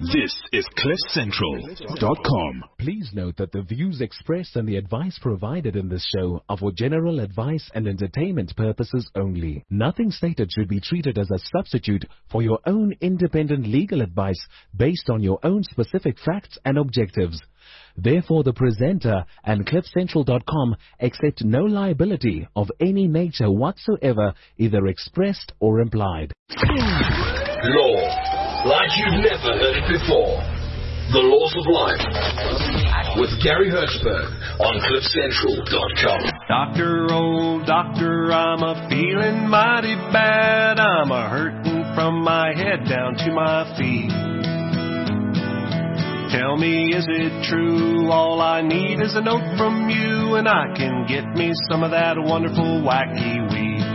This is CliffCentral.com. Please note that the views expressed and the advice provided in this show are for general advice and entertainment purposes only. Nothing stated should be treated as a substitute for your own independent legal advice based on your own specific facts and objectives. Therefore, the presenter and CliffCentral.com accept no liability of any nature whatsoever, either expressed or implied. Law. Like you've never heard it before. The Laws of Life. With Gary Hertzberg on CliffCentral.com. Doctor, oh doctor, I'm a feeling mighty bad. I'm a hurting from my head down to my feet. Tell me, is it true? All I need is a note from you, and I can get me some of that wonderful wacky weed.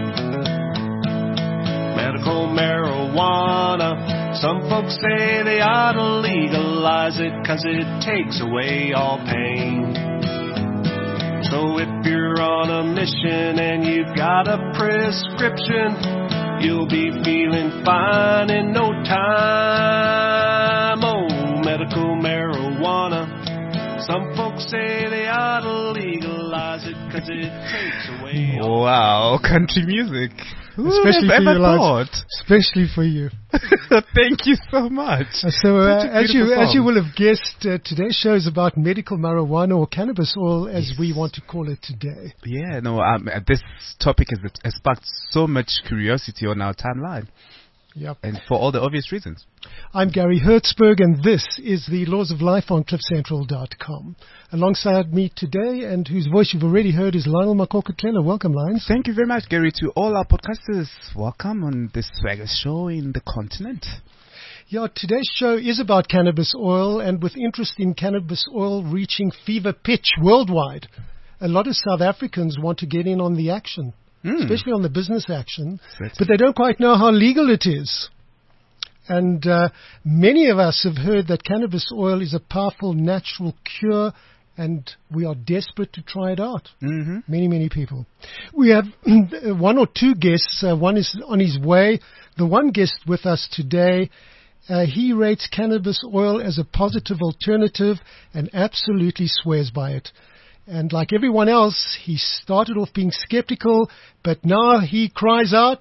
Medical marijuana. Some folks say they ought to legalize it 'cause it takes away all pain. So if you're on a mission and you've got a prescription, you'll be feeling fine in no time. Oh, medical marijuana. Some folks say they ought to legalize it 'cause it takes away all Wow, country music. Especially for you, lads. Especially for you. Thank you so much. So, as you will have guessed, today's show is about medical marijuana or cannabis oil, as we want to call it today. Yeah, no, this topic has sparked so much curiosity on our timeline. Yep. And for all the obvious reasons. I'm Gary Hertzberg, and this is the Laws of Life on CliffCentral.com. Alongside me today, and whose voice you've already heard, is Lionel Makoko-Tlela. Welcome, Lions. Thank you very much, Gary, to all our podcasters. Welcome on this swagger show in the continent. Yeah, today's show is about cannabis oil, and with interest in cannabis oil reaching fever pitch worldwide, a lot of South Africans want to get in on the action. Especially on the business action, but they don't quite know how legal it is. And many of us have heard that cannabis oil is a powerful natural cure, and we are desperate to try it out. Many people. We have one or two guests. One is on his way. The one guest with us today, he rates cannabis oil as a positive alternative and absolutely swears by it. And like everyone else, he started off being skeptical, but now he cries out,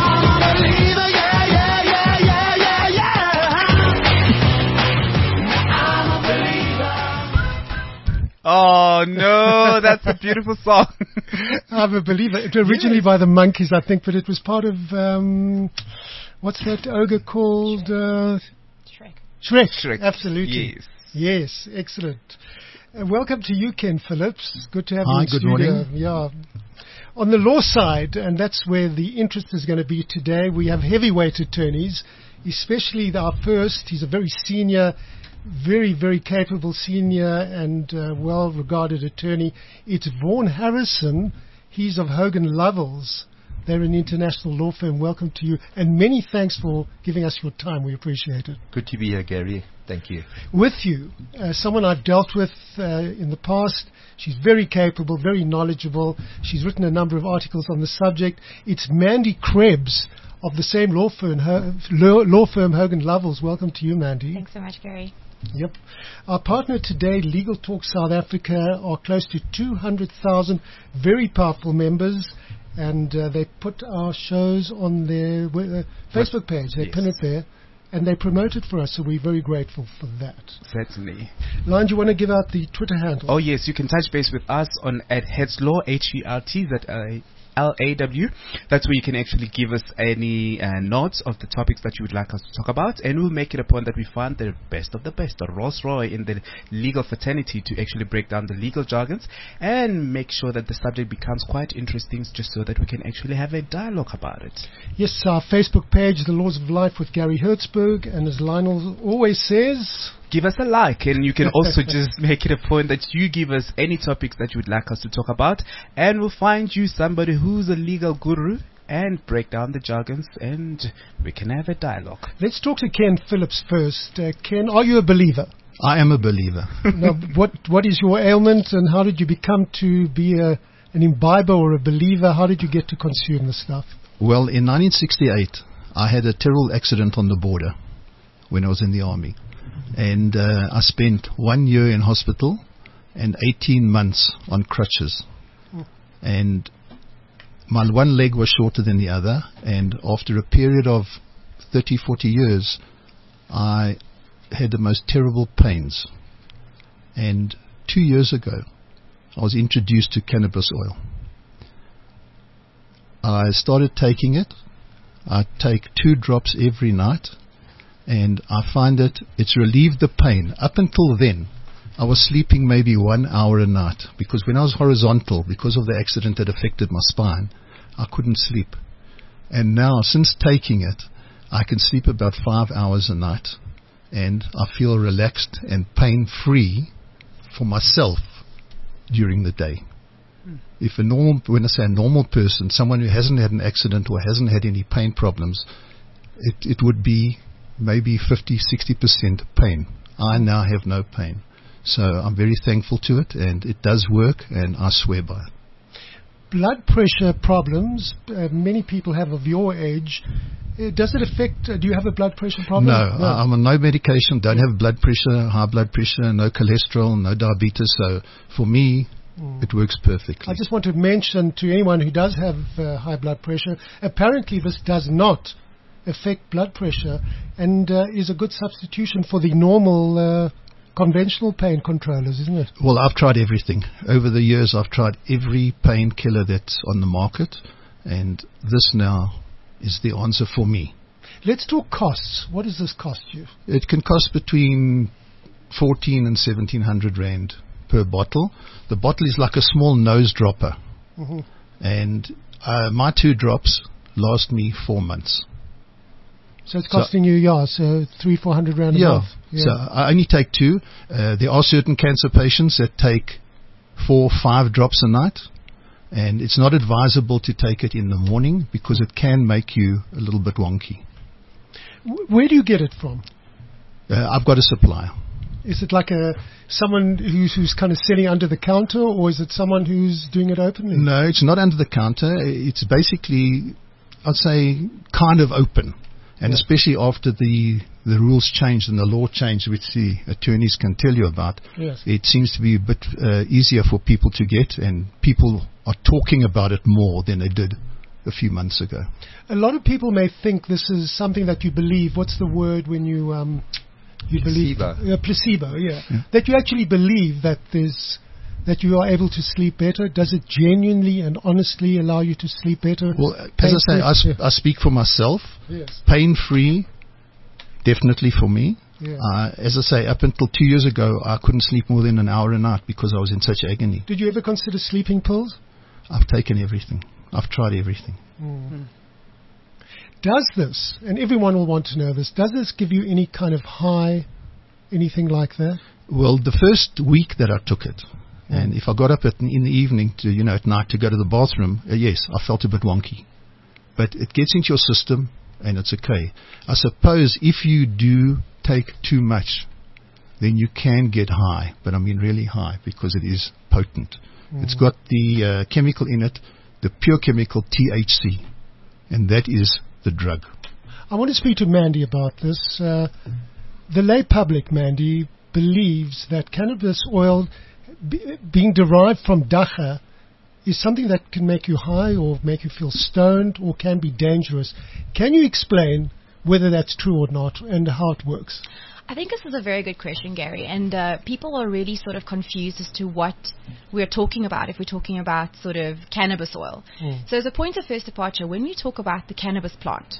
Oh no, that's a beautiful song. I'm a believer. It was originally by the Monkees, I think, but it was part of, what's that ogre called? Shrek. Absolutely. Yes, excellent. Welcome to you, Ken Phillips. Good to have you in the studio. Good morning. Yeah. On the law side, and that's where the interest is going to be today, we have heavyweight attorneys, especially our first. He's a very senior, very capable senior and well-regarded attorney. It's Vaughan Harrison. He's of Hogan Lovells. They're an international law firm. Welcome to you. And many thanks for giving us your time. We appreciate it. Good to be here, Gary. Thank you. With you, someone I've dealt with in the past. She's very capable, very knowledgeable. She's written a number of articles on the subject. It's Mandy Krebs of the same law firm Hogan Lovells. Welcome to you, Mandy. Thanks so much, Gary. Yep. Our partner today, Legal Talk South Africa, are close to 200,000 very powerful members. And they put our shows on their Facebook page. They pin it there, and they promote it for us, so we're very grateful for that. Certainly. Lion, do you want to give out the Twitter handle? Oh, yes, you can touch base with us on @HertzLaw, HERTZLAW. That's where you can actually give us any notes of the topics that you would like us to talk about, and we'll make it a point that we find the best of the best, the Rolls Royce in the legal fraternity, to actually break down the legal jargons and make sure that the subject becomes quite interesting, just so that we can actually have a dialogue about it. Yes, our Facebook page, The Laws of Life with Gary Hertzberg, and as Lionel always says, give us a like, and you can also just make it a point that you give us any topics that you would like us to talk about, and we'll find you somebody who's a legal guru and break down the jargons, and we can have a dialogue. Let's talk to Ken Phillips first. Ken, are you a believer? I am a believer. Now, what is your ailment, and how did you become to be an imbiber or a believer? How did you get to consume the stuff? Well, in 1968, I had a terrible accident on the border when I was in the army. And I spent 1 year in hospital and 18 months on crutches. And my one leg was shorter than the other, and after a period of 30, 40 years, I had the most terrible pains. And 2 years ago, I was introduced to cannabis oil. I started taking it. I take 2 drops every night, and I find that it's relieved the pain. Up until then, I was sleeping maybe 1 hour a night, because when I was horizontal, because of the accident that affected my spine, I couldn't sleep. And now, since taking it, I can sleep about 5 hours a night, and I feel relaxed and pain-free for myself during the day. If a normal, when I say a normal person, someone who hasn't had an accident or hasn't had any pain problems, it would be maybe 50-60% pain. I now have no pain. So I'm very thankful to it, and it does work, and I swear by it. Blood pressure problems, many people have of your age. Does it affect, do you have a blood pressure problem? No. I'm on no medication, don't have blood pressure, high blood pressure, no cholesterol, no diabetes. So for me, it works perfectly. I just want to mention to anyone who does have high blood pressure, apparently this does not affect blood pressure and is a good substitution for the normal conventional pain controllers, isn't it? Well, I've tried everything. Over the years, I've tried every painkiller that's on the market, and this now is the answer for me. Let's talk costs. What does this cost you? It can cost between 14 and 1,700 rand per bottle. The bottle is like a small nose dropper. Mm-hmm. And my 2 drops last me 4 months. So it's costing you, so 300-400 rand a month. Yeah. So I only take 2. There are certain cancer patients that take 4-5 drops a night. And it's not advisable to take it in the morning because it can make you a little bit wonky. Where do you get it from? I've got a supplier. Is it like someone who's kind of selling under the counter, or is it someone who's doing it openly? No, it's not under the counter. It's basically, I'd say, kind of open. And especially after the rules changed and the law changed, which the attorneys can tell you about, it seems to be a bit easier for people to get, and people are talking about it more than they did a few months ago. A lot of people may think this is something that you believe. What's the word when you believe? Placebo, yeah. That you actually believe that that you are able to sleep better. Does it genuinely and honestly allow you to sleep better? Well, as I say, I speak for myself. Yes. Pain-free, definitely for me. Yeah. As I say, up until 2 years ago, I couldn't sleep more than an hour a night because I was in such agony. Did you ever consider sleeping pills? I've taken everything. I've tried everything. Mm-hmm. Does this, and everyone will want to know this, does this give you any kind of high, anything like that? Well, the first week that I took it, and if I got up in the evening to, at night to go to the bathroom, yes, I felt a bit wonky. But it gets into your system, and it's okay. I suppose if you do take too much, then you can get high, but I mean really high, because it is potent. It's got the chemical in it, the pure chemical THC, and that is the drug. I want to speak to Mandy about this. The lay public, Mandy, believes that cannabis oil being derived from dacha is something that can make you high or make you feel stoned or can be dangerous. Can you explain whether that's true or not and how it works? I think this is a very good question, Gary, and people are really sort of confused as to what we're talking about if we're talking about sort of cannabis oil. So as a point of first departure, when we talk about the cannabis plant,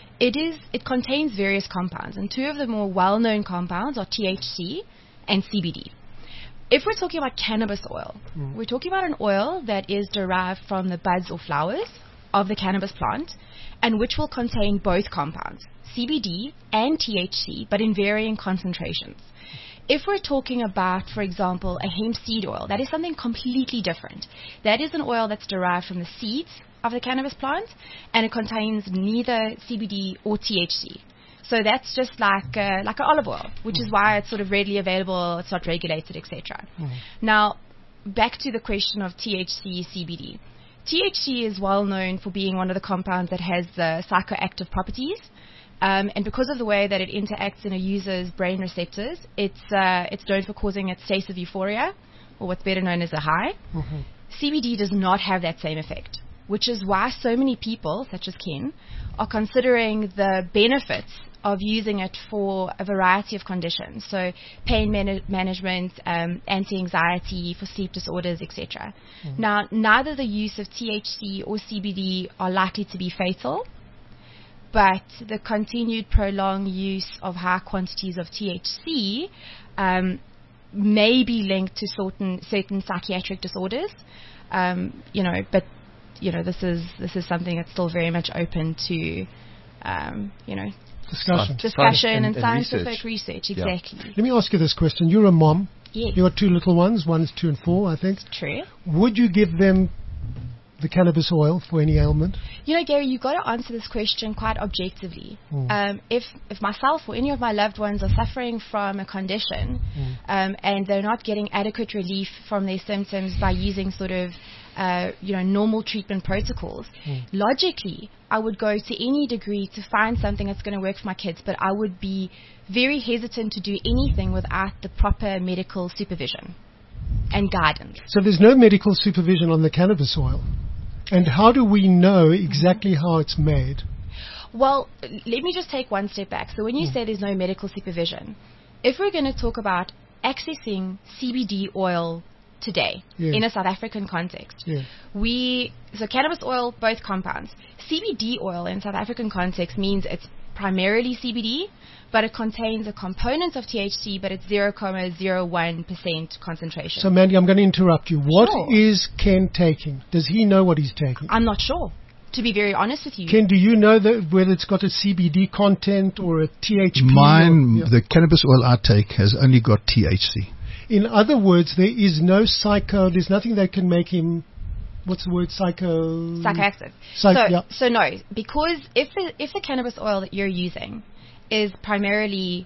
it contains various compounds, and 2 of the more well-known compounds are THC and CBD. If we're talking about cannabis oil, we're talking about an oil that is derived from the buds or flowers of the cannabis plant, and which will contain both compounds, CBD and THC, but in varying concentrations. If we're talking about, for example, a hemp seed oil, that is something completely different. That is an oil that's derived from the seeds of the cannabis plant, and it contains neither CBD or THC. So that's just like an olive oil, which is why it's sort of readily available, it's not regulated, etc. Now, back to the question of THC, CBD. THC is well known for being one of the compounds that has psychoactive properties, And because of the way that it interacts in a user's brain receptors, it's known for causing a state of euphoria, or what's better known as a high. CBD does not have that same effect, which is why so many people, such as Ken, are considering the benefits of using it for a variety of conditions. So pain management, anti-anxiety, for sleep disorders, etc. Now, neither the use of THC or CBD are likely to be fatal, but the continued prolonged use of high quantities of THC may be linked to certain psychiatric disorders. But this is something that's still very much open to, discussion and scientific research. Exactly. Let me ask you this question. You're a mom. Yes. You got 2 little ones. One is 2 and 4, I think. True. Would you give them the cannabis oil for any ailment? Gary, you've got to answer this question quite objectively. If myself or any of my loved ones are suffering from a condition and they're not getting adequate relief from their symptoms by using sort of normal treatment protocols, logically I would go to any degree to find something that's going to work for my kids, but I would be very hesitant to do anything without the proper medical supervision and guidance. So there's no medical supervision on the cannabis oil. And how do we know exactly how it's made? Well, let me just take one step back. So when you say there's no medical supervision, if we're going to talk about accessing CBD oil today in a South African context, so cannabis oil, both compounds. CBD oil in South African context means it's primarily CBD, but it contains a component of THC, but it's 0.01% concentration. So, Mandy, I'm going to interrupt you. What is Ken taking? Does he know what he's taking? I'm not sure, to be very honest with you. Ken, do you know whether it's got a CBD content or a THC? The cannabis oil I take has only got THC. In other words, there is no there's nothing that can make him, what's the word, psychoactive. So no, because if the cannabis oil that you're using is primarily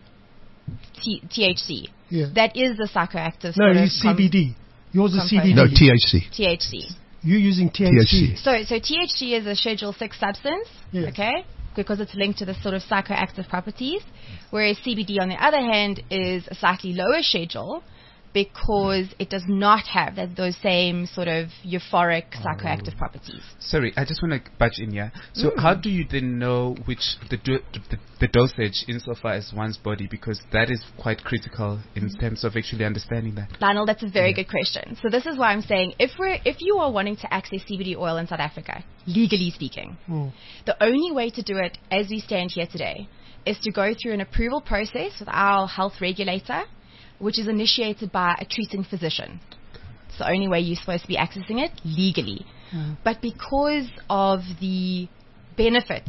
THC, that is the psychoactive. No, he's CBD. Yours is CBD. No, THC. THC. You're using THC. So THC is a Schedule 6 substance, okay, because it's linked to the sort of psychoactive properties, whereas CBD, on the other hand, is a slightly lower schedule, because it does not have those same sort of euphoric psychoactive properties. Sorry, I just want to budge in here. So how do you then know which the dosage insofar as one's body, because that is quite critical in terms of actually understanding that? Lionel, that's a very good question. So this is why I'm saying if you are wanting to access CBD oil in South Africa, legally speaking, the only way to do it as we stand here today is to go through an approval process with our health regulator, which is initiated by a treating physician. It's the only way you're supposed to be accessing it legally. But because of the benefits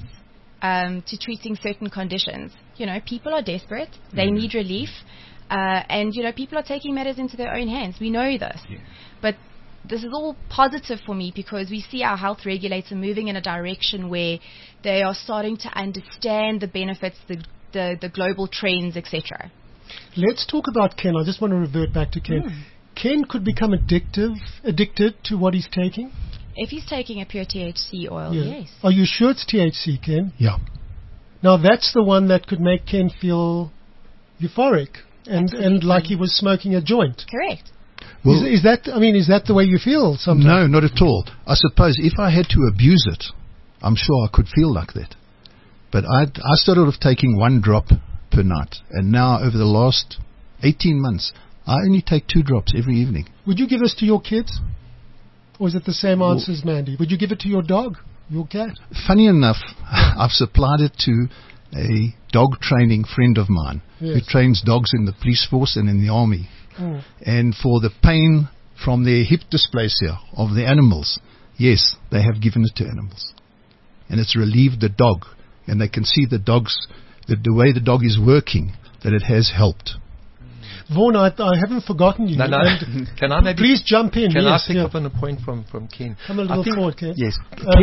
to treating certain conditions, people are desperate, they need relief, and people are taking matters into their own hands. We know this. But this is all positive for me, because we see our health regulator moving in a direction where they are starting to understand the benefits, the global trends, etc. Let's talk about Ken. I just want to revert back to Ken. Ken could become addicted to what he's taking? If he's taking a pure THC oil, yes. Are you sure it's THC, Ken? Yeah. Now, that's the one that could make Ken feel euphoric and like he was smoking a joint. Correct. Well, is that the way you feel sometimes? No, not at all. I suppose if I had to abuse it, I'm sure I could feel like that. But I started off taking 1 drop per night, and now over the last 18 months I only take 2 drops every evening. Would you give this to your kids, or is it the same answer as Mandy? Would you give it to your dog, your cat? Funny enough, I've supplied it to a dog training friend of mine who trains dogs in the police force and in the army, and for the pain from their hip dysplasia of the animals, yes, they have given it to animals, and it's relieved the dog, and they can see the way the dog is working, that it has helped. Vaughan, I haven't forgotten you. No. Can I maybe... Please jump in. Can I pick up on a point from Ken? Come a little forward, Ken. Yes.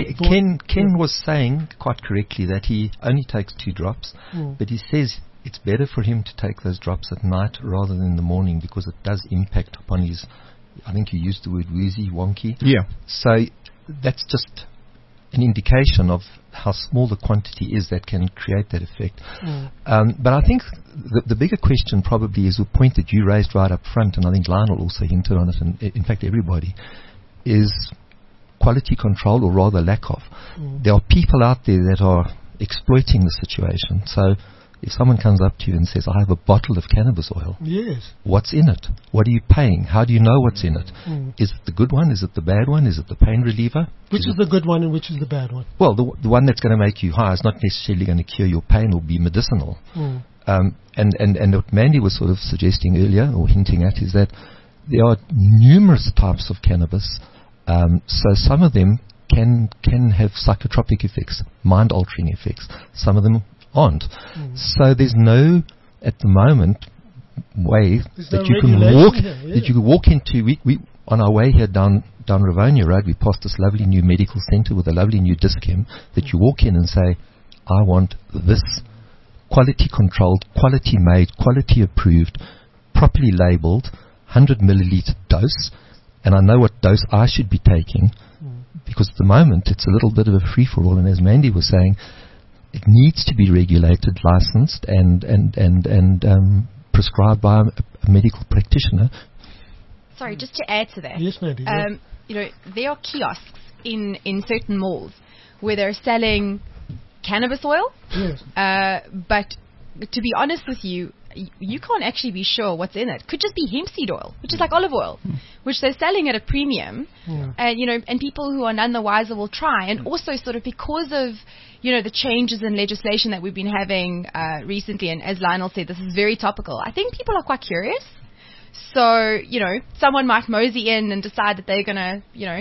Ken was saying quite correctly that he only takes 2 drops, but he says it's better for him to take those drops at night rather than in the morning, because it does impact upon his, I think you used the word woozy, wonky. Yeah. So that's just an indication of how small the quantity is that can create that effect. But I think the bigger question probably is the point that you raised right up front, and I think Lionel also hinted on it, and in fact everybody, is quality control, or rather lack of. There are people out there that are exploiting the situation. So if someone comes up to you and says, I have a bottle of cannabis oil, yes, what's in it? What are you paying? How do you know what's in it? Is it the good one? Is it the bad one? Is it the pain reliever? Which is the good one and which is the bad one? Well, the one that's going to make you high is not necessarily going to cure your pain or be medicinal. And what Mandy was sort of suggesting earlier, or hinting at, is that there are numerous types of cannabis. So some of them can have psychotropic effects, mind-altering effects. Some of them aren't. So there's no, at the moment, way that you can walk that you can walk into. We on our way here down Rivonia Road, we passed this lovely new medical centre with a lovely new Dis-Chem that you walk in and say, I want this quality controlled, quality made, quality approved, properly labelled, 100 milliliter dose, and I know what dose I should be taking, because at the moment it's a little bit of a free-for-all, and as Mandy was saying, it needs to be regulated, licensed, and prescribed by a medical practitioner. Sorry, just to add to that. Yes, Mandy. You know, there are kiosks in certain malls where they're selling cannabis oil. Yes. But to be honest with you, you can't actually be sure what's in it. Could just be hemp seed oil, which is like olive oil, which they're selling at a premium. And you know, and people who are none the wiser will try. And also, sort of because of the changes in legislation that we've been having recently, and as Lionel said, this is very topical. I think people are quite curious. So someone might mosey in and decide that they're gonna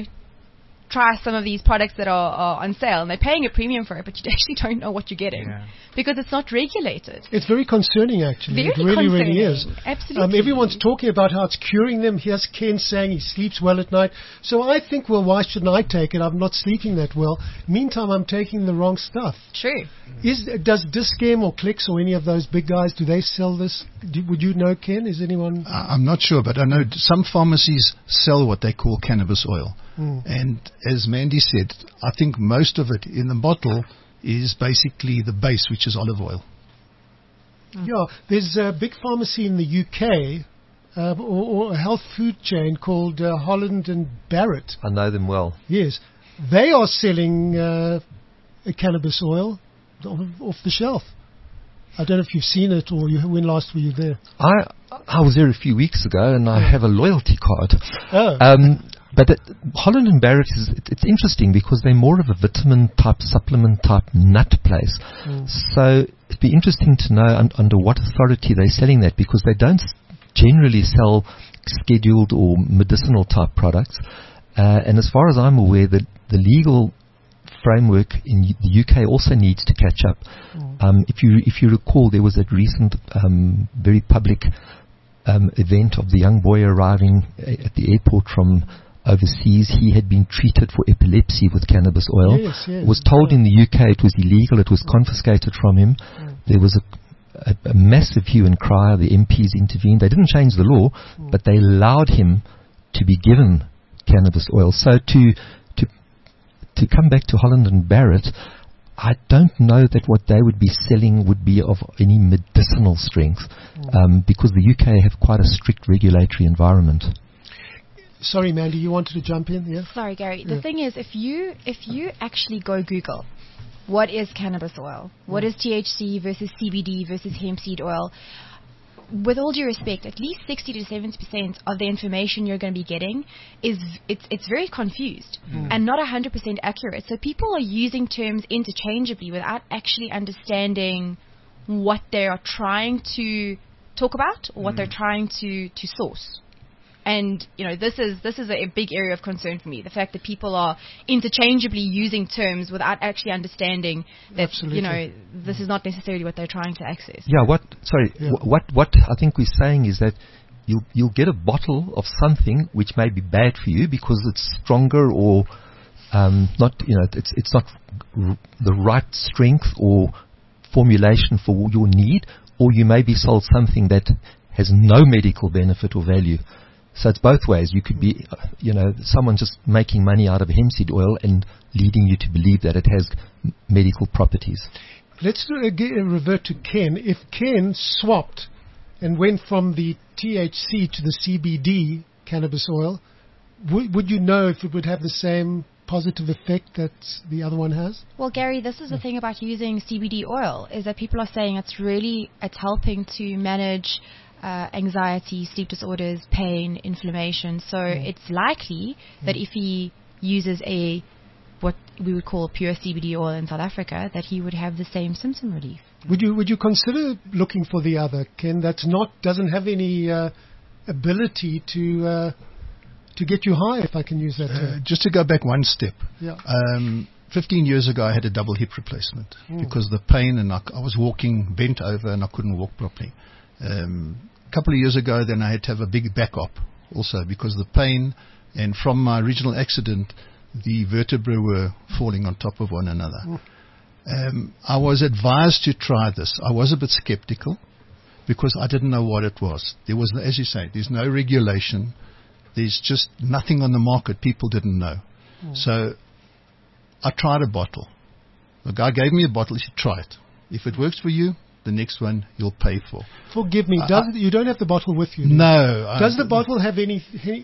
try some of these products that are on sale, and they're paying a premium for it, but you actually don't know what you're getting because it's not regulated. It's very concerning, actually. Very it really, concerning. really is. Absolutely. Everyone's talking about how it's curing them. Here's Ken saying he sleeps well at night. So I think, well, why shouldn't I take it? I'm not sleeping that well. Meantime, I'm taking the wrong stuff. True. Does Dis-Chem or Clicks or any of those big guys, do they sell this? Would you know, Ken? Is anyone? I'm not sure, but I know some pharmacies sell what they call cannabis oil. And as Mandy said, I think most of it in the bottle is basically the base, which is olive oil. Yeah, there's a big pharmacy in the UK, or a health food chain called Holland and Barrett. I know them well. Yes, they are selling a cannabis oil off the shelf. I don't know if you've seen it or when last were you there? I was there a few weeks ago, and I have a loyalty card. Oh. But Holland and Barrett it's interesting because they're more of a vitamin type, supplement type nut place. So it'd be interesting to know under what authority they're selling that, because they don't generally sell scheduled or medicinal type products. And as far as I'm aware, the legal framework in the UK also needs to catch up. If you recall, there was that recent very public event of the young boy arriving at the airport from overseas. He had been treated for epilepsy with cannabis oil. Yes. Was told in the UK it was illegal. It was confiscated from him. There was a massive hue and cry. The MPs intervened. They didn't change the law, but they allowed him to be given cannabis oil. So to come back to Holland and Barrett, I don't know that what they would be selling would be of any medicinal strength, because the UK have quite a strict regulatory environment. Sorry, Mandy, you wanted to jump in? Yeah. Sorry, Gary. The thing is, if you actually go Google, what is cannabis oil? What is THC versus CBD versus hemp seed oil? With all due respect, at least 60 to 70% of the information you're going to be getting it's very confused and not 100% accurate. So people are using terms interchangeably without actually understanding what they are trying to talk about or what they're trying to source. And this is a big area of concern for me. The fact that people are interchangeably using terms without actually understanding that this is not necessarily what they're trying to access. Yeah. What I think we're saying is that you'll get a bottle of something which may be bad for you because it's stronger or not. It's not the right strength or formulation for your need, or you may be sold something that has no medical benefit or value. So it's both ways. You could be, someone just making money out of hemp seed oil and leading you to believe that it has medical properties. Let's revert to Ken. If Ken swapped and went from the THC to the CBD cannabis oil, would you know if it would have the same positive effect that the other one has? Well, Gary, this is the thing about using CBD oil, is that people are saying it's helping to manage anxiety, sleep disorders, pain, inflammation. So it's likely that if he uses what we would call pure CBD oil in South Africa, that he would have the same symptom relief. Would you consider looking for the other, Ken, doesn't have any ability to get you high, if I can use that term? Just to go back one step. Yeah. 15 years ago, I had a double hip replacement because of the pain, and I was walking bent over and I couldn't walk properly. A couple of years ago, then I had to have a big back op also because of the pain, and from my original accident, the vertebrae were falling on top of one another. I was advised to try this. I was a bit skeptical because I didn't know what it was. There was, as you say, there's no regulation. There's just nothing on the market. People didn't know. So I tried a bottle. The guy gave me a bottle. He said, try it. If it works for you, the next one you'll pay for. Forgive me. You don't have the bottle with you? No. Does the bottle have any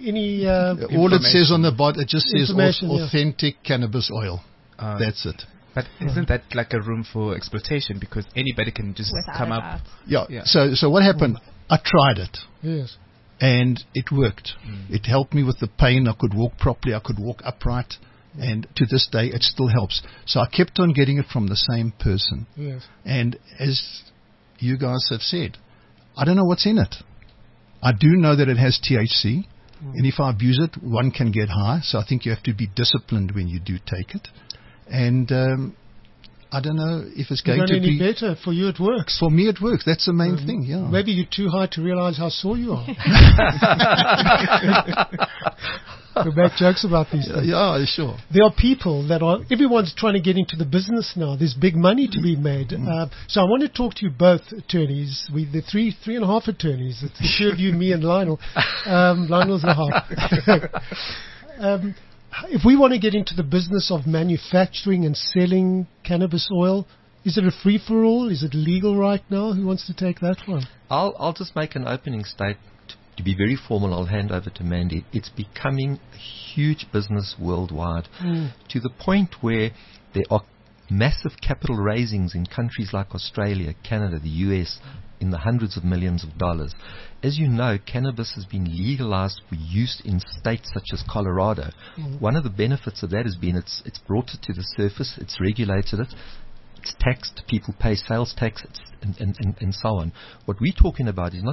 all it says on the bottle, it just says authentic cannabis oil. That's it. But isn't that like a room for exploitation? Because anybody can just come up. Yeah. So what happened? I tried it. Yes. And it worked. It helped me with the pain. I could walk properly. I could walk upright. And to this day, it still helps. So I kept on getting it from the same person. Yes. And as you guys have said, I don't know what's in it. I do know that it has THC. And if I abuse it, one can get high. So I think you have to be disciplined when you do take it. And I don't know if it's going to be any better. For you, it works. For me, it works. That's the main thing. Yeah. Maybe you're too high to realize how sore you are. We make jokes about these things. Yeah, sure. There are people everyone's trying to get into the business now. There's big money to be made. So I want to talk to you both attorneys. The three and a half attorneys. It's the two of you, me and Lionel. Lionel's a half. If we want to get into the business of manufacturing and selling cannabis oil, is it a free-for-all? Is it legal right now? Who wants to take that one? I'll just make an opening statement. To be very formal, I'll hand over to Mandy. It's becoming a huge business worldwide to the point where there are massive capital raisings in countries like Australia, Canada, the US, in the hundreds of millions of dollars. As you know, cannabis has been legalized for use in states such as Colorado. One of the benefits of that has been it's brought it to the surface, it's regulated it, it's taxed, people pay sales tax, and so on. What we're talking about is not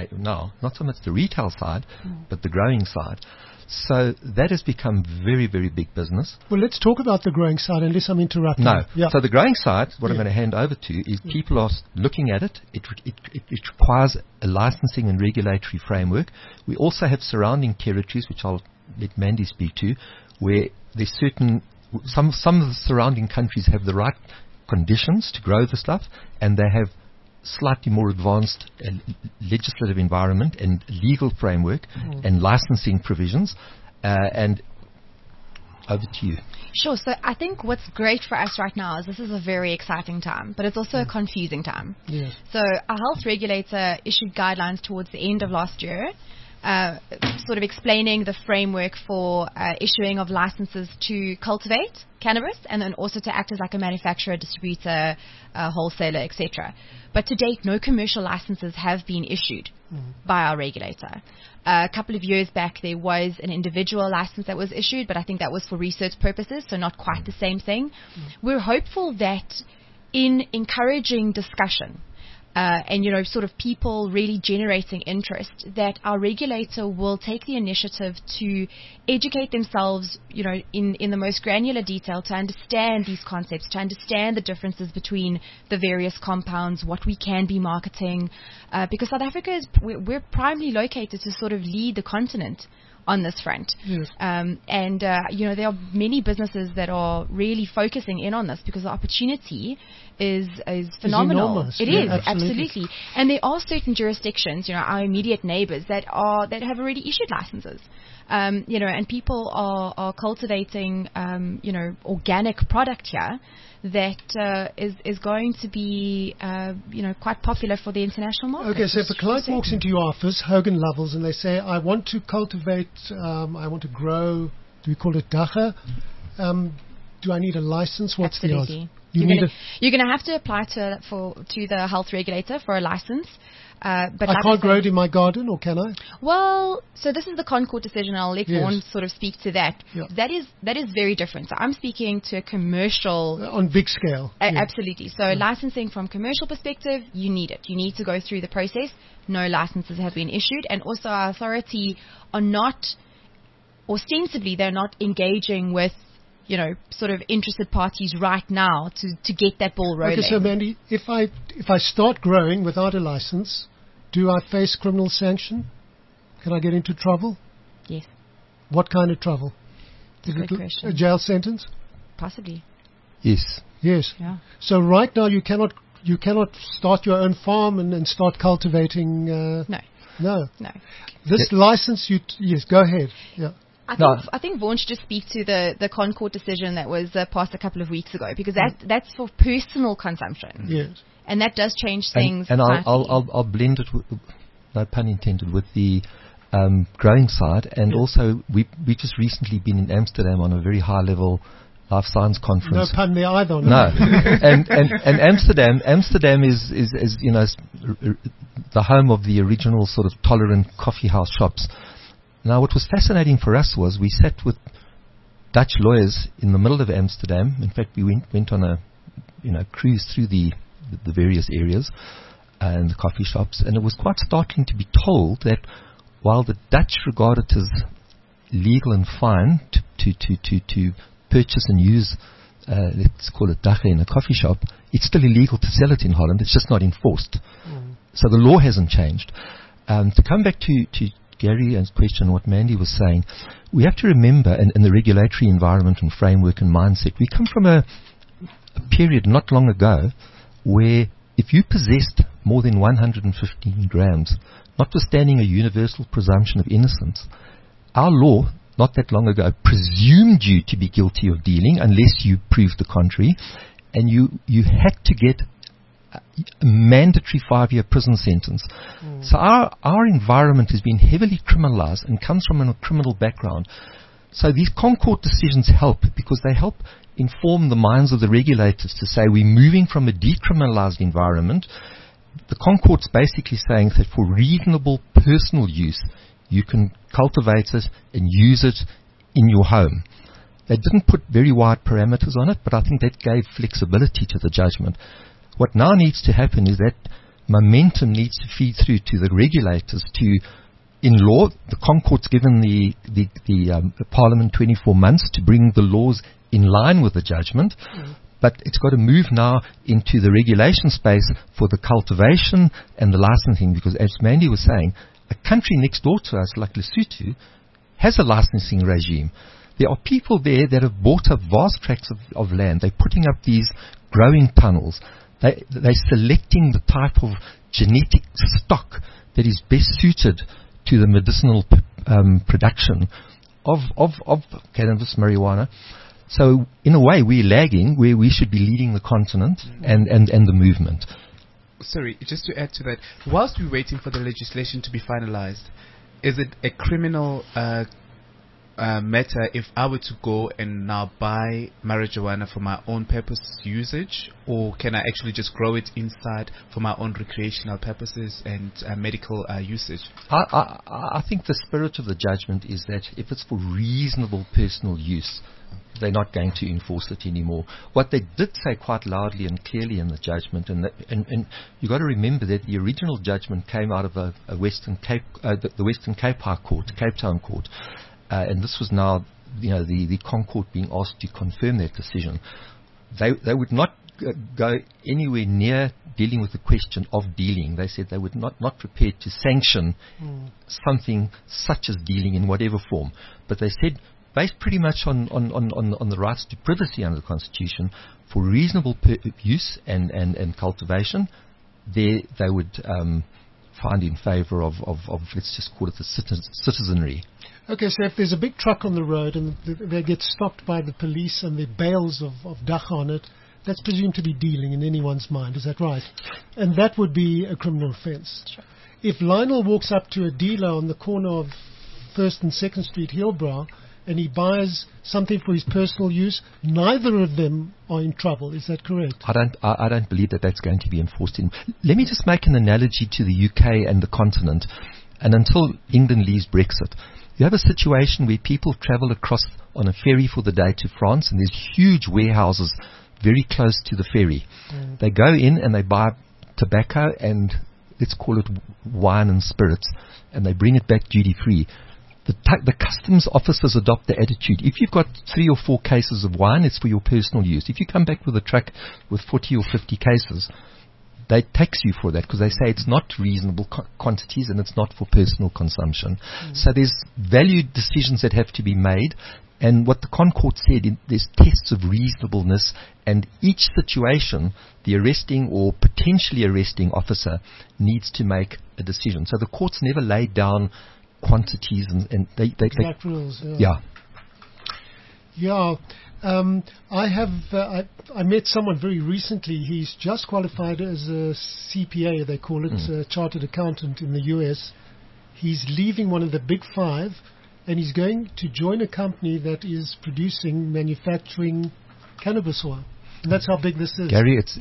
so much the retail side, but the growing side. So that has become very, very big business. Well, let's talk about the growing side, unless I'm interrupting. No. Yeah. So the growing side, what I'm going to hand over to, is people are looking at it. It requires a licensing and regulatory framework. We also have surrounding territories, which I'll let Mandy speak to, where there's some of the surrounding countries have the right conditions to grow the stuff, and they have slightly more advanced legislative environment and legal framework and licensing provisions. And over to you. Sure. So I think what's great for us right now is this is a very exciting time, but it's also a confusing time. Yes. So our health regulator issued guidelines towards the end of last year, sort of explaining the framework for issuing of licenses to cultivate cannabis and then also to act as like a manufacturer, distributor, wholesaler, etc. But to date, no commercial licenses have been issued by our regulator. A couple of years back, there was an individual license that was issued, but I think that was for research purposes, so not quite the same thing. We're hopeful that in encouraging discussion, and, sort of people really generating interest, that our regulator will take the initiative to educate themselves, in the most granular detail to understand these concepts, to understand the differences between the various compounds, what we can be marketing, because South Africa we're primarily located to sort of lead the continent on this front. Yes. There are many businesses that are really focusing in on this because the opportunity is phenomenal. It's enormous. It Yeah, is, absolutely. And there are certain jurisdictions, our immediate neighbors, that have already issued licenses. And people are cultivating, organic product here that is going to be, quite popular for the international market. Okay, so if a client walks into your office, Hogan Lovells, and they say, I want to cultivate, I want to grow, do we call it dacha? Do I need a license? What's Absolutely. the odds? You're going to have to apply to the health regulator for a license. But I can't grow it in my garden, or can I? Well, so this is the Concord decision. I'll let Vaughan sort of speak to that. Yeah. That is very different. So I'm speaking to a commercial... on big scale. Absolutely. So licensing from commercial perspective, you need it. You need to go through the process. No licenses have been issued. And also our authority are not, ostensibly, they're not engaging with sort of interested parties right now to get that ball rolling. Okay, so Mandy, if I start growing without a license, do I face criminal sanction? Can I get into trouble? Yes. What kind of trouble? It's a good question. A jail sentence? Possibly. Yes. Yes. Yeah. So right now you cannot start your own farm and start cultivating. No. This license, yes. Go ahead. Yeah. I think Vaughan should just speak to the Concord decision that was passed a couple of weeks ago, because that's for personal consumption. Yes. And that does change things. And I'll blend it, with, no pun intended, with the growing side. And also, we just recently been in Amsterdam on a very high level life science conference. No pun there either. No. and Amsterdam is the home of the original sort of tolerant coffee house shops. Now, what was fascinating for us was we sat with Dutch lawyers in the middle of Amsterdam. In fact, we went on a cruise through the various areas and the coffee shops, and it was quite startling to be told that while the Dutch regard it as legal and fine to purchase and use, let's call it dacha in a coffee shop, it's still illegal to sell it in Holland. It's just not enforced. So the law hasn't changed. To come back to Gary and question what Mandy was saying, we have to remember in the regulatory environment and framework and mindset, we come from a period not long ago where if you possessed more than 115 grams, notwithstanding a universal presumption of innocence, our law not that long ago presumed you to be guilty of dealing unless you proved the contrary, and you had to get a mandatory 5-year prison sentence. So our environment has been heavily criminalized and comes from a criminal background. So these Concord decisions help because they help inform the minds of the regulators to say we're moving from a decriminalized environment. The Concord's basically saying that for reasonable personal use, you can cultivate it and use it in your home. They didn't put very wide parameters on it, but I think that gave flexibility to the judgment. What now needs to happen is that momentum needs to feed through to the regulators in law. The Concord's given the Parliament 24 months to bring the laws in line with the judgment, but it's got to move now into the regulation space for the cultivation and the licensing, because as Mandy was saying, a country next door to us like Lesotho has a licensing regime. There are people there that have bought up vast tracts of land. They're putting up these growing tunnels. They're selecting the type of genetic stock that is best suited to the medicinal production of cannabis, marijuana. So in a way, we're lagging where we should be leading the continent and the movement. Sorry, just to add to that, whilst we're waiting for the legislation to be finalized, is it a criminal matter if I were to go and now buy marijuana for my own purpose usage, or can I actually just grow it inside for my own recreational purposes and medical usage? I think the spirit of the judgment is that if it's for reasonable personal use, they're not going to enforce it anymore. What they did say quite loudly and clearly in the judgment, and you've got to remember that the original judgment came out of the Western Cape High Court, Cape Town Court. And this was now, the Concord being asked to confirm that decision. They would not go anywhere near dealing with the question of dealing. They said they would not prepared to sanction something such as dealing in whatever form. But they said, based pretty much on the rights to privacy under the Constitution, for reasonable use and cultivation, they would find in favour of, let's just call it the citizenry. Okay, so if there's a big truck on the road and they get stopped by the police and there are bales of dach on it, that's presumed to be dealing in anyone's mind, is that right? And that would be a criminal offence. Sure. If Lionel walks up to a dealer on the corner of 1st and 2nd Street, Hillbrow, and he buys something for his personal use, neither of them are in trouble. Is that correct? I don't believe that that's going to be enforced. Let me just make an analogy to the UK and the continent. And until England leaves Brexit, you have a situation where people travel across on a ferry for the day to France, and there's huge warehouses very close to the ferry. They go in and they buy tobacco and, let's call it, wine and spirits, and they bring it back duty free. The customs officers adopt the attitude, if you've got 3 or 4 cases of wine, it's for your personal use. If you come back with a truck with 40 or 50 cases, they tax you for that because they say it's not reasonable quantities and it's not for personal consumption. So there's value decisions that have to be made. And what the Concord said, there's tests of reasonableness, and each situation, the arresting or potentially arresting officer needs to make a decision. So the courts never laid down quantities and they exact rules. Yeah. I met someone very recently. He's just qualified as a CPA, they call it, chartered accountant in the US. He's leaving one of the big 5, and he's going to join a company that is manufacturing cannabis oil. And that's how big this is. Gary, it's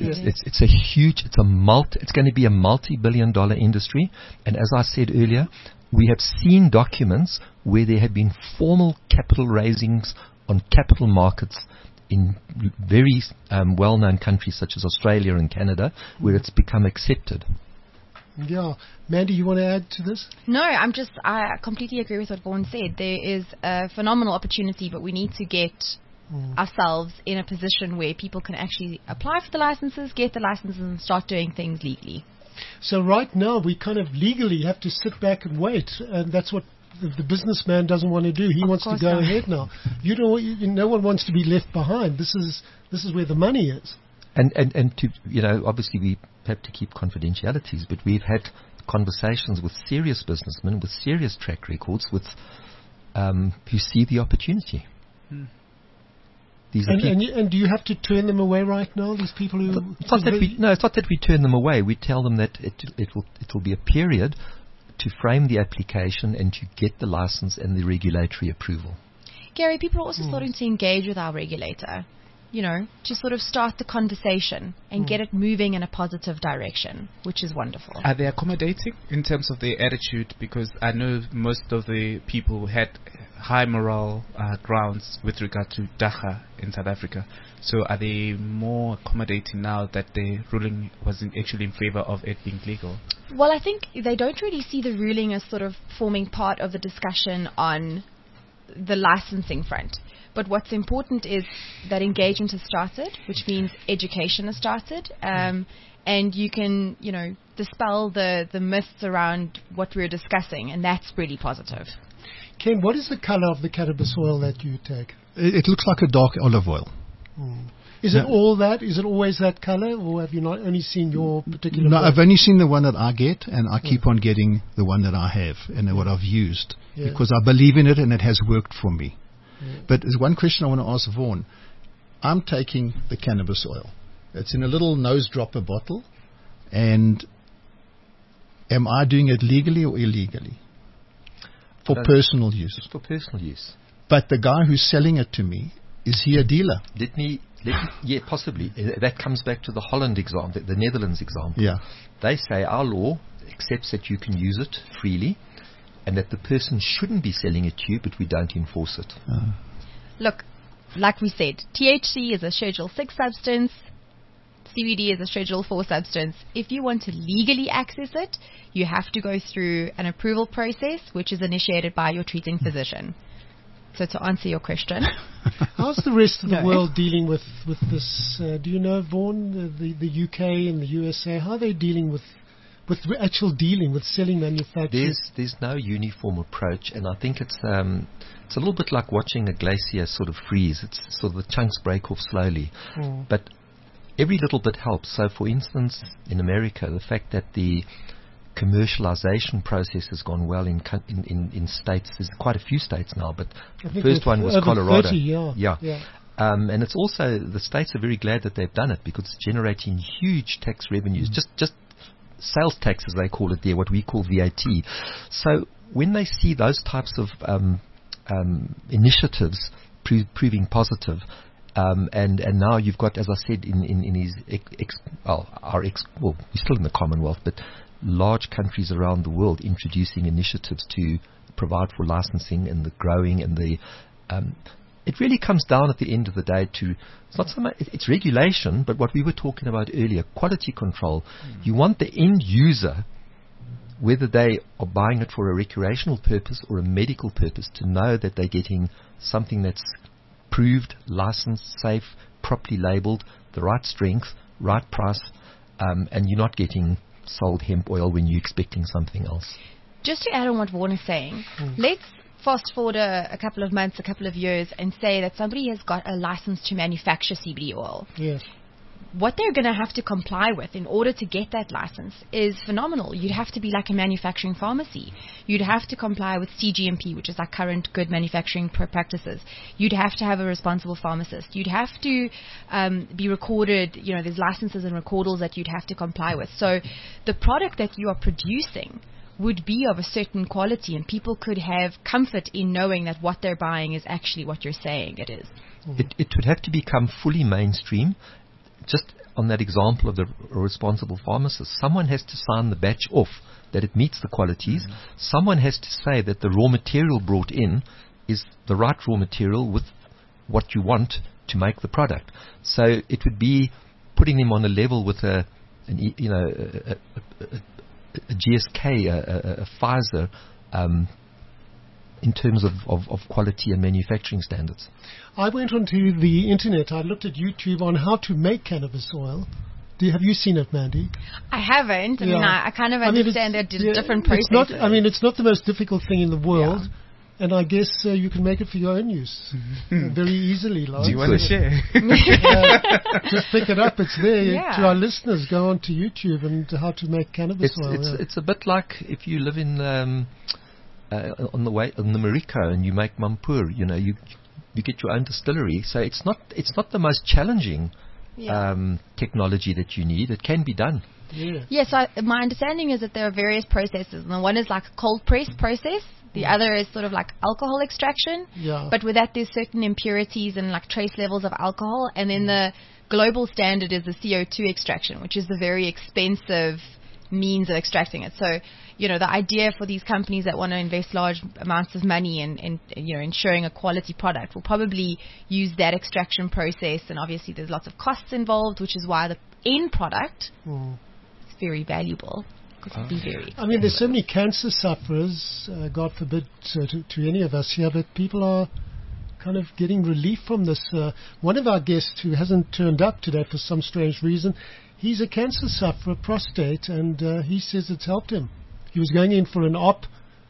going to be a multi-billion-dollar industry. And as I said earlier, we have seen documents where there have been formal capital raisings on capital markets in very well-known countries such as Australia and Canada, where it's become accepted. Yeah. Mandy, you want to add to this? No, I completely agree with what Vaughan said. There is a phenomenal opportunity, but we need to get ourselves in a position where people can actually apply for the licenses, get the licenses, and start doing things legally. So right now, we kind of legally have to sit back and wait, and that's what the businessman doesn't want to do. He wants to go ahead now. No one wants to be left behind. This is where the money is. And to, obviously we have to keep confidentialities, but we've had conversations with serious businessmen with serious track records who see the opportunity. And do you have to turn them away right now? These people who it's not that we turn them away. We tell them that it will be a period to frame the application and to get the license and the regulatory approval. Gary, people are also starting to engage with our regulator, to sort of start the conversation and get it moving in a positive direction, which is wonderful. Are they accommodating in terms of their attitude? Because I know most of the people had high moral grounds with regard to dacha in South Africa. So are they more accommodating now that the ruling wasn't actually in favor of it being legal? Well, I think they don't really see the ruling as sort of forming part of the discussion on the licensing front. But what's important is that engagement has started, which means education has started, and you can, dispel the myths around what we're discussing, and that's really positive. Ken, what is the color of the cannabis oil that you take? It looks like a dark olive oil. Is it all that? Is it always that color, or have you not only seen your particular? No, I've only seen the one that I get, and I keep on getting the one that I have and what I've used because I believe in it and it has worked for me. But there's one question I want to ask Vaughan. I'm taking the cannabis oil. It's in a little nose dropper bottle, and am I doing it legally or illegally? For personal use. It's for personal use. But the guy who's selling it to me, is he a dealer? Yeah, possibly. That comes back to the Holland example, the Netherlands example. Yeah. They say our law accepts that you can use it freely and that the person shouldn't be selling it to you, but we don't enforce it. Look, like we said, THC is a Schedule 6 substance. CBD is a Schedule 4 substance. If you want to legally access it, you have to go through an approval process, which is initiated by your treating physician. So to answer your question, how's the rest of the No. world dealing with this? Do you know, Vaughan, the UK and the USA, how are they dealing with selling manufacturing? There's no uniform approach, and I think it's a little bit like watching a glacier sort of freeze. It's sort of the chunks break off slowly, but every little bit helps. So, for instance, in America, the fact that the commercialization process has gone well in states. There's quite a few states now, but the first one was Colorado. 30, yeah. And it's also, the states are very glad that they've done it because it's generating huge tax revenues. Just sales tax, as they call it there, what we call VAT. So when they see those types of initiatives proving positive, and now you've got, as I said, in his we're still in the Commonwealth, but large countries around the world introducing initiatives to provide for licensing and the growing and the it really comes down at the end of the day to, it's not so much, it's regulation, but what we were talking about earlier, quality control. You want the end user, whether they are buying it for a recreational purpose or a medical purpose, to know that they're getting something that's proved, licensed, safe, properly labeled, the right strength, right price, and you're not getting sold hemp oil when you're expecting something else. Just to add on what Vaughan is saying, let's fast forward a couple of months, a couple of years, and say that somebody has got a license to manufacture CBD oil. Yes. What they're going to have to comply with in order to get that license is phenomenal. You'd have to be like a manufacturing pharmacy. You'd have to comply with CGMP, which is like current good manufacturing practices. You'd have to have a responsible pharmacist. You'd have to be recorded. You know, there's licenses and recordals that you'd have to comply with. So the product that you are producing would be of a certain quality, and people could have comfort in knowing that what they're buying is actually what you're saying it is. It would have to become fully mainstream. Just on that example of the responsible pharmacist, someone has to sign the batch off that it meets the qualities. Someone has to say that the raw material brought in is the right raw material with what you want to make the product. So it would be putting them on a level with a GSK, a Pfizer, in terms of quality and manufacturing standards. I went onto the internet. I looked at YouTube on how to make cannabis oil. Have you seen it, Mandy? I haven't. I mean, I kind of understand there are different processes. It's not the most difficult thing in the world. Yeah. And I guess you can make it for your own use very easily. Do you want to share? Just pick it up. It's there to our listeners. Go on to YouTube and how to make cannabis oil. It's a bit like if you live in on the Mariko and you make mampur. You know, you get your own distillery. So it's not the most challenging technology that you need. It can be done. Yes, my understanding is that there are various processes, and the one is like a cold press process. The other is sort of like alcohol extraction, but with that there's certain impurities and like trace levels of alcohol. And then the global standard is the CO2 extraction, which is the very expensive means of extracting it. So, you know, the idea for these companies that want to invest large amounts of money in ensuring a quality product will probably use that extraction process. And obviously there's lots of costs involved, which is why the end product is very valuable. I mean, there's so many cancer sufferers, God forbid to any of us here, but people are kind of getting relief from this. One of our guests who hasn't turned up today for some strange reason, he's a cancer sufferer, prostate, and he says it's helped him. He was going in for an op,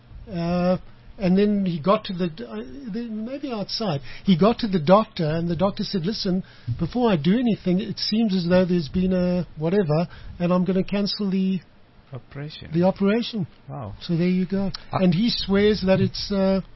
and then he got to maybe outside, he got to the doctor, and the doctor said, listen, before I do anything, it seems as though there's been a whatever, and I'm going to cancel the operation. Wow. So there you go. And he swears that it's...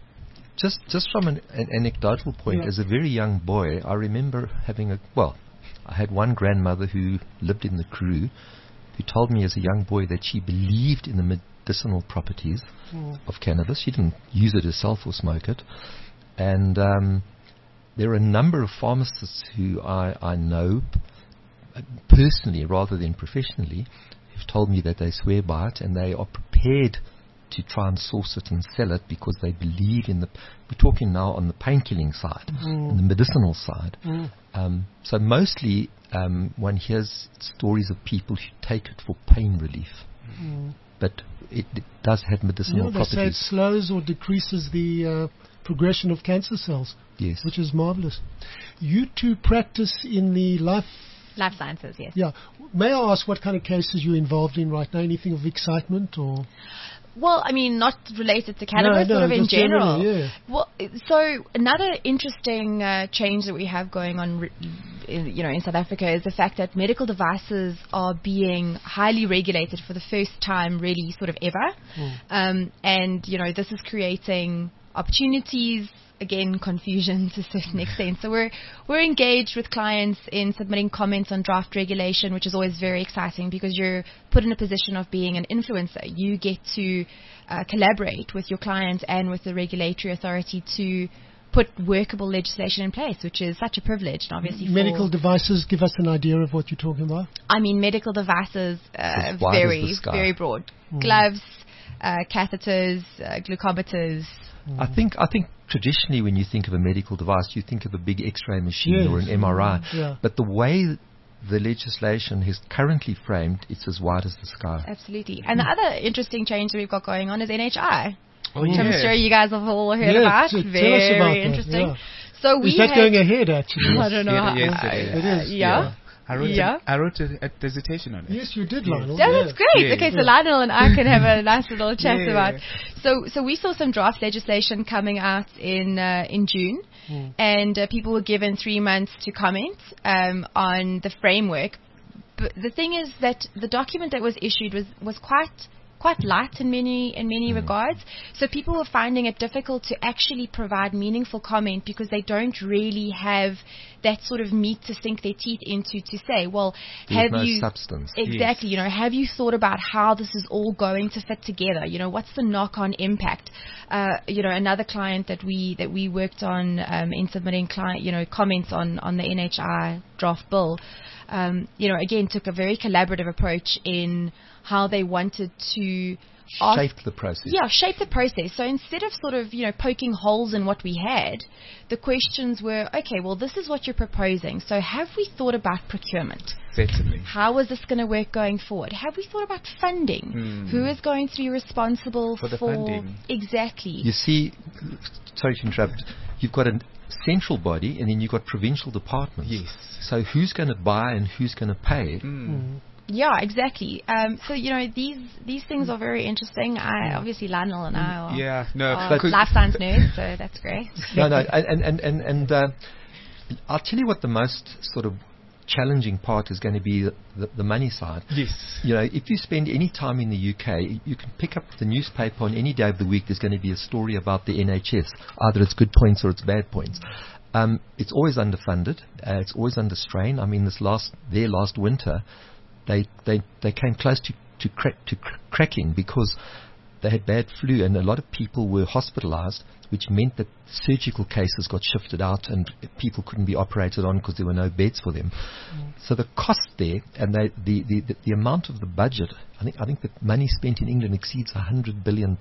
Just from an anecdotal point, as a very young boy, I remember having I had one grandmother who lived in the Karoo who told me as a young boy that she believed in the medicinal properties of cannabis. She didn't use it herself or smoke it. And there are a number of pharmacists who I know personally rather than professionally who've told me that they swear by it and they are prepared to try and source it and sell it because they believe in we're talking now on the pain-killing side and the medicinal side. So mostly one hears stories of people who take it for pain relief. But it does have medicinal properties. They say it slows or decreases the progression of cancer cells. Yes. Which is marvelous. You two practice in the life sciences, yes. Yeah. May I ask what kind of cases you're involved in right now? Anything of excitement or? Well, I mean, not related to cannabis, sort of in general. Generally, yeah. Well, so another interesting change that we have going on, in South Africa is the fact that medical devices are being highly regulated for the first time, really, sort of ever. And this is creating opportunities. Again, confusion to a certain extent. So we're engaged with clients in submitting comments on draft regulation, which is always very exciting because you're put in a position of being an influencer. You get to collaborate with your clients and with the regulatory authority to put workable legislation in place, which is such a privilege. And obviously, medical devices, give us an idea of what you're talking about. I mean, medical devices, very broad. Gloves, catheters, glucometers. I think traditionally when you think of a medical device, you think of a big X-ray machine or an MRI. Yeah. But the way the legislation is currently framed, it's as wide as the sky. Absolutely. And the other interesting change that we've got going on is NHI, which yeah. I'm sure you guys have all heard about. Very interesting. Yeah. So is that going ahead, actually? I don't know. Yes, it is. Yeah. I wrote a dissertation on it. Yes, you did, Lionel. Yeah, that's great. Okay, so Lionel and I can have a nice little chat about. So we saw some draft legislation coming out in June, and people were given 3 months to comment on the framework. But the thing is that the document that was issued was quite light in many regards. So people were finding it difficult to actually provide meaningful comment because they don't really have that sort of meat to sink their teeth into to say, well, there's no substance. Exactly. Yes. Have you thought about how this is all going to fit together? What's the knock-on impact? Another client that we worked on in submitting comments on the NHI draft bill, again took a very collaborative approach in how they wanted to shape the process. Yeah, shape the process. So instead of sort of, poking holes in what we had, the questions were, okay, well, this is what you're proposing. So have we thought about procurement? Certainly. How is this going to work going forward? Have we thought about funding? Who is going to be responsible for the funding? Exactly. You see, sorry to interrupt, you've got a central body and then you've got provincial departments. Yes. So who's going to buy and who's going to pay? Yeah, exactly. So these things are very interesting. Obviously Lionel and I are life science nerds, so that's great. No, and I'll tell you what the most sort of challenging part is going to be the money side. Yes. If you spend any time in the UK, you can pick up the newspaper on any day of the week. There's going to be a story about the NHS, either it's good points or it's bad points. It's always underfunded. It's always under strain. I mean, last winter, they came close to cracking because they had bad flu and a lot of people were hospitalized, which meant that surgical cases got shifted out and people couldn't be operated on because there were no beds for them. So the cost there and the amount of the budget, I think the money spent in England exceeds £100 billion.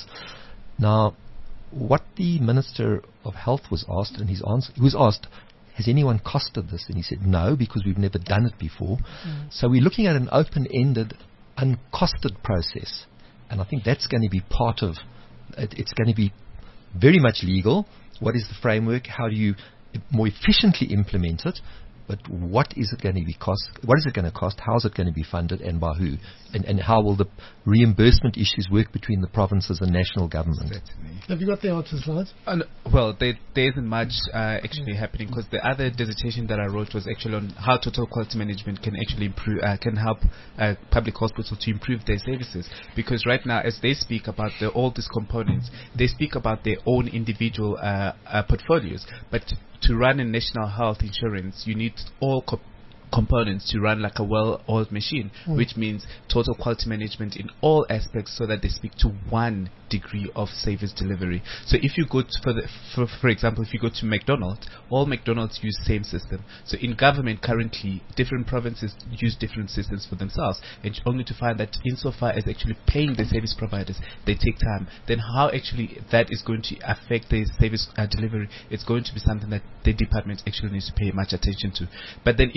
Now, what the Minister of Health was asked, and he was asked, has anyone costed this? And he said, no, because we've never done it before. So we're looking at an open-ended, uncosted process. And I think that's going to be part of it. It's going to be very much legal. What is the framework? How do you more efficiently implement it? But what is it going to cost? What is it going to cost? How is it going to be funded and by who? And how will the reimbursement issues work between the provinces and national government? Certainly. Have you got the answers, Lance? Well, there isn't much actually happening because the other dissertation that I wrote was actually on how total quality management can actually improve, can help public hospitals to improve their services. Because right now, as they speak about all these components, they speak about their own individual portfolios. But to run a national health insurance, you need all components to run like a well-oiled machine, which means total quality management in all aspects so that they speak to one degree of service delivery. So if you go to, for example, if you go to McDonald's, all McDonald's use same system. So in government currently, different provinces use different systems for themselves, and only to find that insofar as actually paying the service providers, they take time. Then how actually that is going to affect the service delivery, it's going to be something that the department actually needs to pay much attention to. But then if you then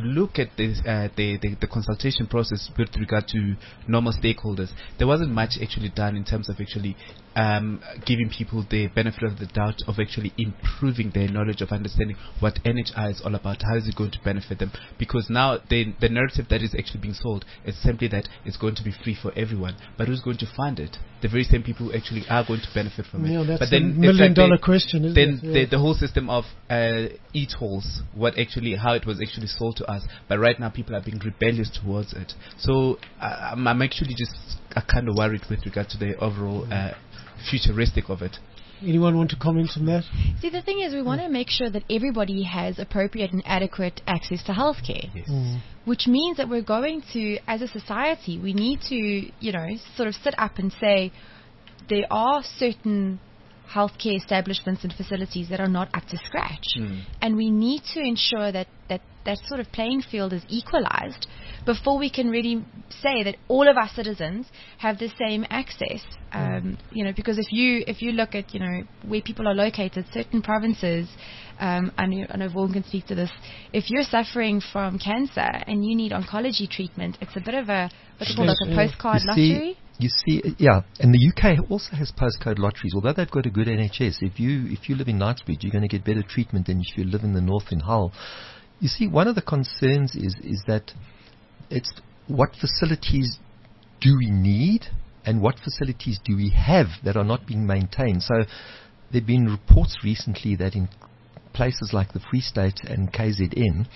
look at this, the consultation process with regard to normal stakeholders, there wasn't much actually done in terms of actually giving people the benefit of the doubt of actually improving their knowledge of understanding what NHI is all about. How is it going to benefit them? Because now the narrative that is actually being sold is simply that it's going to be free for everyone. But who's going to fund it? The very same people who actually are going to benefit from it. That's but then a million-dollar question, isn't then it? the whole system of e-tolls, how it was actually sold to us. But right now people are being rebellious towards it. So I'm actually just kind of worried with regard to the overall futuristic of it. Anyone want to comment on that? See, the thing is, we want to make sure that everybody has appropriate and adequate access to healthcare. Yes. Which means that we're going to, as a society, we need to, sort of sit up and say there are certain healthcare establishments and facilities that are not up to scratch. And we need to ensure that sort of playing field is equalized before we can really say that all of our citizens have the same access. Because if you look at, where people are located, certain provinces, I know Vaughan can speak to this, if you're suffering from cancer and you need oncology treatment, it's a bit of a postcard lottery. You see, and the UK also has postcode lotteries. Although they've got a good NHS, if you live in Knightsbridge, you're going to get better treatment than if you live in the north in Hull. You see, one of the concerns is that it's what facilities do we need and what facilities do we have that are not being maintained. So there have been reports recently that in places like the Free State and KZN,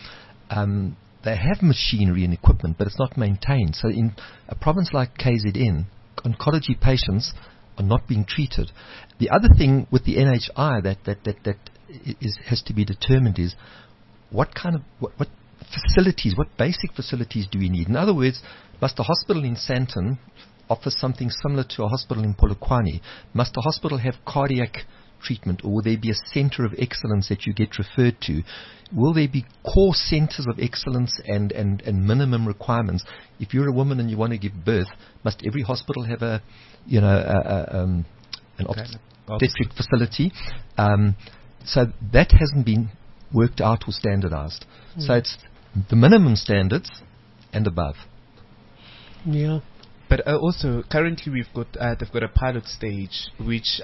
they have machinery and equipment, but it's not maintained. So in a province like KZN, oncology patients are not being treated. The other thing with the NHI that has to be determined is what kind of what facilities, what basic facilities do we need? In other words, must a hospital in Sandton offer something similar to a hospital in Polokwane? Must a hospital have cardiac treatment, or will there be a center of excellence that you get referred to? Will there be core centers of excellence and minimum requirements? If you're a woman and you want to give birth, must every hospital have an obstetric facility? So that hasn't been worked out or standardized. So it's the minimum standards and above. Yeah. But also, currently they've got a pilot stage, which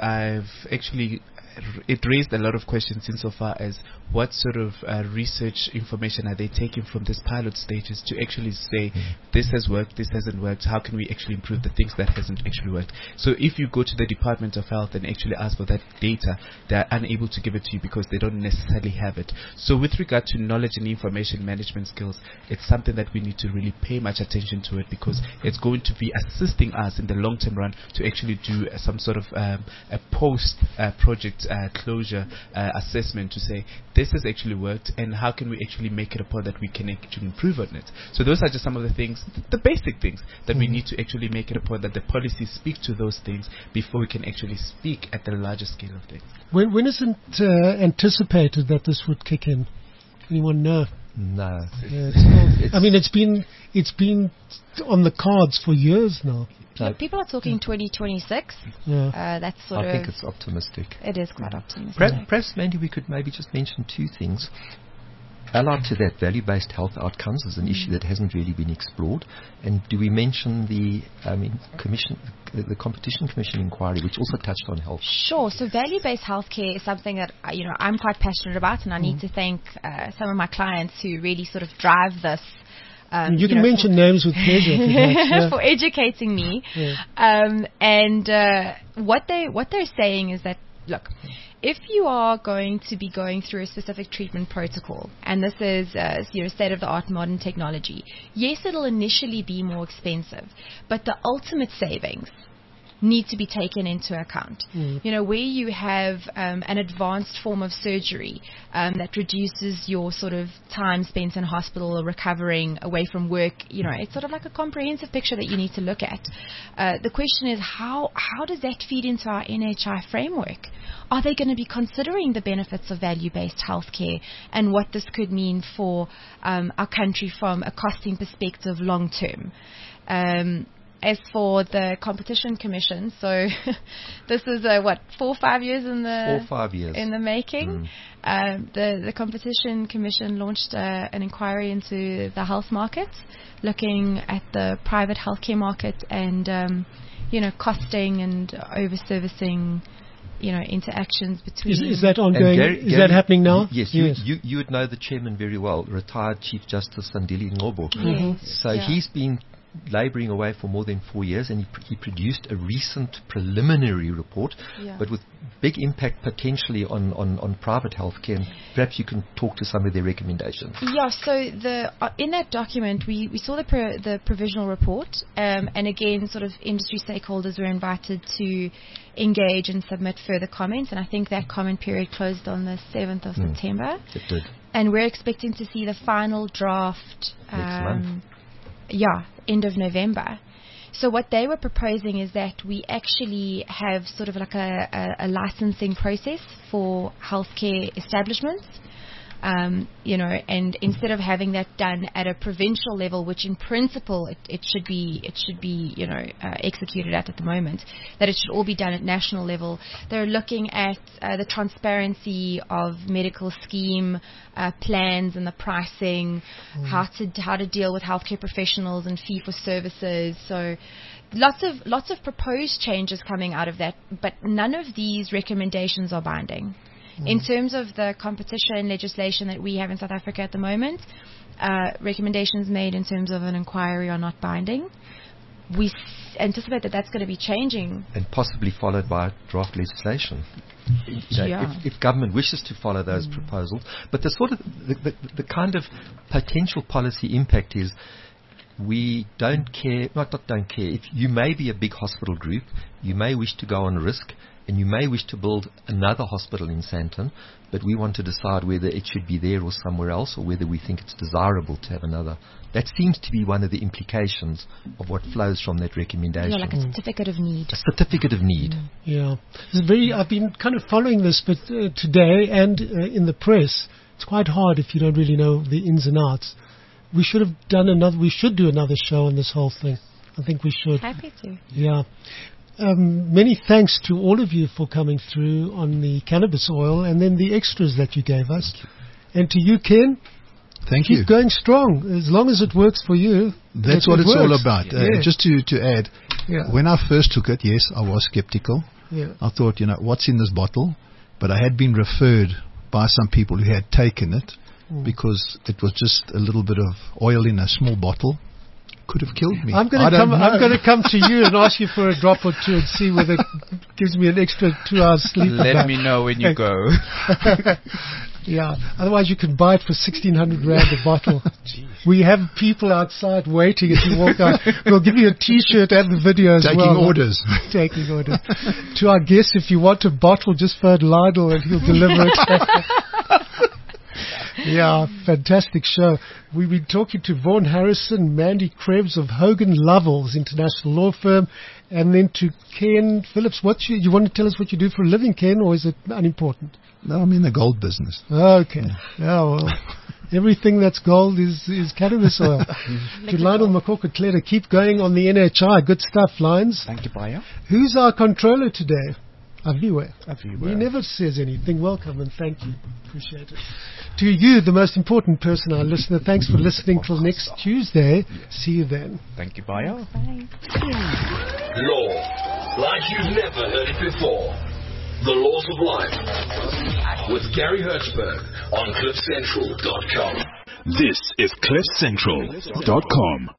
it raised a lot of questions insofar as what sort of research information are they taking from this pilot stages to actually say this has worked, this hasn't worked, how can we actually improve the things that hasn't actually worked. So if you go to the Department of Health and actually ask for that data, they're unable to give it to you because they don't necessarily have it. So with regard to knowledge and information management skills, it's something that we need to really pay much attention to it, because it's going to be assisting us in the long-term run to actually do some sort of a post-project closure assessment to say this has actually worked and how can we actually make it a point that we can actually improve on it. So those are just some of the things, the basic things that we need to actually make it a point that the policies speak to those things before we can actually speak at the larger scale of things. When is it anticipated that this would kick in? Anyone know? No. Yeah, it's been on the cards for years now. People are talking 2026. Yeah. That's sort I think it's optimistic. It is quite optimistic. Perhaps, Mandy, we could maybe just mention two things. Allied to that, value-based health outcomes is an issue that hasn't really been explored. And do we mention the Competition Commission inquiry, which also touched on health? Sure. So value-based healthcare is something that I'm quite passionate about, and I need to thank some of my clients who really sort of drive this. You can mention names with pleasure for educating me. Yeah. What they're saying is that, look, if you are going to be going through a specific treatment protocol, and this is state-of-the-art modern technology, yes, it'll initially be more expensive, but the ultimate savings need to be taken into account. Where you have an advanced form of surgery that reduces your sort of time spent in hospital or recovering away from work, it's sort of like a comprehensive picture that you need to look at. The question is, how does that feed into our NHI framework? Are they going to be considering the benefits of value-based healthcare and what this could mean for our country from a costing perspective long term? as for the Competition Commission, so this is 4 or 5 years in the 4 or 5 years in the making. The Competition Commission launched an inquiry into the health market, looking at the private healthcare market and costing and over-servicing, interactions between. Is that ongoing? Is that happening now? Yes. You would know the chairman very well, retired Chief Justice Sandile Ngobo. So he's been labouring away for more than 4 years, and he produced a recent preliminary report, but with big impact potentially on private healthcare. And perhaps you can talk to some of their recommendations. Yeah, so in that document we saw the provisional report, and again, sort of industry stakeholders were invited to engage and submit further comments, and I think that comment period closed on the 7th of September. It did. And we're expecting to see the final draft next month. End of November. So what they were proposing is that we actually have sort of like a licensing process for healthcare establishments, and instead of having that done at a provincial level, which in principle it should be executed at the moment, that it should all be done at national level. They're looking at the transparency of medical scheme plans and the pricing, how to deal with healthcare professionals and fee for services. So lots of proposed changes coming out of that, but none of these recommendations are binding. In terms of the competition legislation that we have in South Africa at the moment, recommendations made in terms of an inquiry are not binding. We anticipate that that's going to be changing. And possibly followed by draft legislation. If government wishes to follow those proposals. But the kind of potential policy impact is, we don't care, not don't care, if you may be a big hospital group, you may wish to go on risk, and you may wish to build another hospital in Sandton, but we want to decide whether it should be there or somewhere else, or whether we think it's desirable to have another. That seems to be one of the implications of what flows from that recommendation. Like a certificate of need. A certificate of need. Yeah. I've been kind of following this, but today and in the press, it's quite hard if you don't really know the ins and outs. We should do another show on this whole thing. I think we should. Happy to. Yeah. Many thanks to all of you for coming through on the cannabis oil and then the extras that you gave us. And to you, Ken, keep going strong. As long as it works for you. That's what it's all about. Just to add, when I first took it, yes, I was skeptical. Yeah. I thought, what's in this bottle? But I had been referred by some people who had taken it because it was just a little bit of oil in a small bottle. Could have killed me. I'm going to come to you and ask you for a drop or two and see whether it gives me an extra 2 hours sleep. Let me know when you go. Yeah. Otherwise, you can buy it for 1,600 rand a bottle. We have people outside waiting as you walk out. We'll give you a T-shirt and the video as well. Taking orders. To our guests, if you want a bottle, just phone Lionel and he'll deliver it. Yeah, fantastic show. We've been talking to Vaughan Harrison, Mandy Krebs of Hogan Lovells International Law Firm, and then to Ken Phillips. You want to tell us what you do for a living, Ken, or is it unimportant? No, I'm in the gold business. Okay. Yeah, well, everything that's gold is cannabis oil. To Lionel Makoko-Kleta, keep going on the NHI. Good stuff, Lions. Thank you, Baya. Who's our controller today? Aviwe. He never says anything. Welcome and thank you. Appreciate it. To you, the most important person, our listener, thanks for listening till next Tuesday. See you then. Thank you, Baya. Bye. Law, like you've never heard it before. The Laws of Life with Gary Hertzberg on CliffCentral.com. This is CliffCentral.com.